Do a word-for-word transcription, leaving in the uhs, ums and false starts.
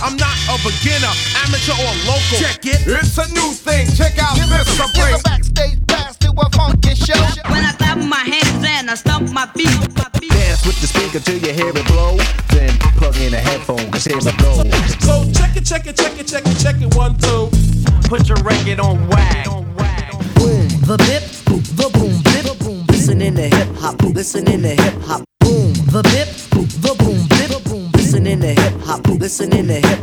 I'm not a beginner, amateur or local. Check it. It's a new thing. Check out this a Give a backstage pass to a funky show. When I clap my hands and I stomp my feet, my feet. Dance with the speaker till you hear it blow. Then plug in a headphone, cause here's a go. So check it, check it, check it, check it, check it, one, two. Put your record on wag. Boom, the bip, boom, the boom, bip, boom. Listen in the hip hop, listen in the hip hop. Boom, the bip, boom, the boom, bip, boom. Listen in the hip hop, listen in the hip